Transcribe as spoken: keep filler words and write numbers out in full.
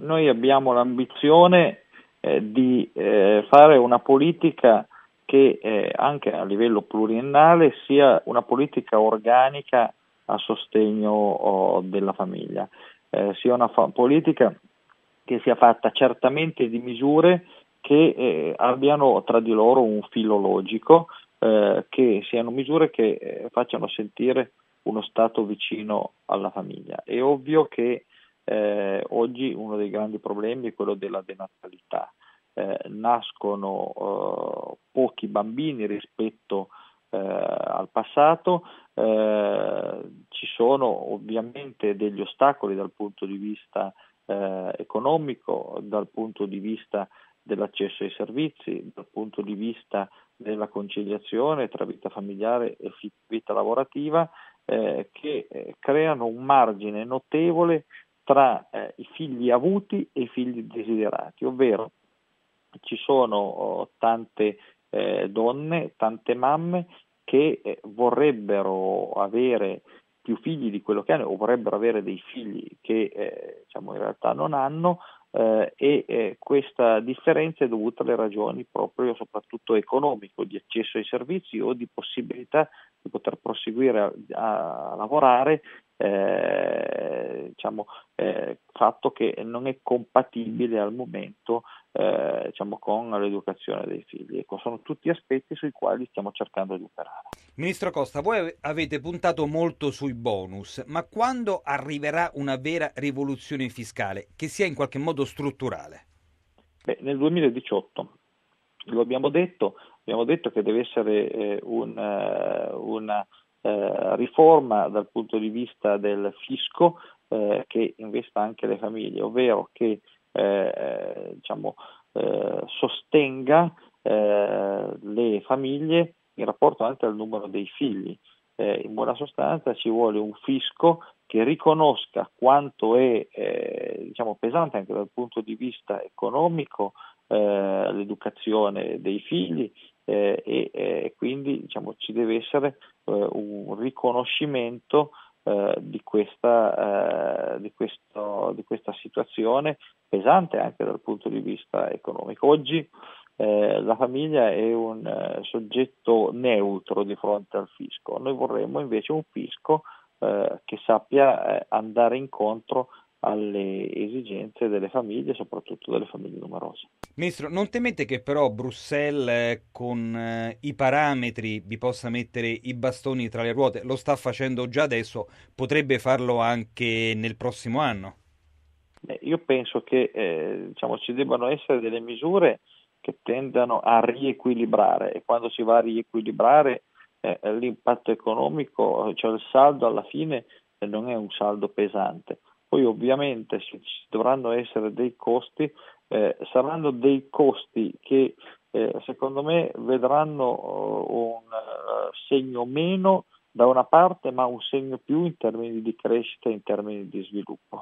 noi abbiamo l'ambizione eh, di eh, fare una politica che eh, anche a livello pluriennale sia una politica organica a sostegno oh, della famiglia, eh, sia una fa- politica che sia fatta certamente di misure che eh, abbiano tra di loro un filo logico, eh, che siano misure che eh, facciano sentire uno Stato vicino alla famiglia. È ovvio che eh, oggi uno dei grandi problemi è quello della denatalità. Eh, nascono eh, pochi bambini rispetto eh, al passato, eh, ci sono ovviamente degli ostacoli dal punto di vista eh, economico, dal punto di vista dell'accesso ai servizi, dal punto di vista della conciliazione tra vita familiare e fi- vita lavorativa, eh, che eh, creano un margine notevole tra eh, i figli avuti e i figli desiderati, ovvero ci sono oh, tante eh, donne, tante mamme che eh, vorrebbero avere più figli di quello che hanno o vorrebbero avere dei figli che eh, diciamo in realtà non hanno, eh, e eh, questa differenza è dovuta alle ragioni proprio soprattutto economico, di accesso ai servizi o di possibilità di poter proseguire a, a lavorare, eh, diciamo, eh, fatto che non è compatibile al momento eh, diciamo, con l'educazione dei figli. Ecco, sono tutti aspetti sui quali stiamo cercando di operare. Ministro Costa, voi ave- avete puntato molto sui bonus, ma quando arriverà una vera rivoluzione fiscale che sia in qualche modo strutturale? Beh, nel duemiladiciotto lo abbiamo detto, abbiamo detto che deve essere eh, un, eh, una eh, riforma dal punto di vista del fisco eh, che investa anche le famiglie, ovvero che eh, diciamo, eh, sostenga eh, le famiglie in rapporto anche al numero dei figli. Eh, in buona sostanza ci vuole un fisco che riconosca quanto è eh, diciamo, pesante anche dal punto di vista economico eh, l'educazione dei figli eh, e, e quindi diciamo, ci deve essere eh, un riconoscimento eh, di, questa, eh, di, questo, di questa situazione pesante anche dal punto di vista economico. Oggi eh, la famiglia è un eh, soggetto neutro di fronte al fisco, noi vorremmo invece un fisco eh, che sappia eh, andare incontro alle esigenze delle famiglie, soprattutto delle famiglie numerose. Ministro, non temete che però Bruxelles eh, con eh, i parametri vi possa mettere i bastoni tra le ruote? Lo sta facendo già adesso, potrebbe farlo anche nel prossimo anno? Beh, io penso che eh, diciamo, ci debbano essere delle misure che tendano a riequilibrare e quando si va a riequilibrare eh, l'impatto economico, cioè il saldo alla fine eh, non è un saldo pesante. Poi ovviamente ci, ci dovranno essere dei costi, eh, saranno dei costi che eh, secondo me vedranno oh, un uh, segno meno da una parte ma un segno più in termini di crescita, in termini di sviluppo.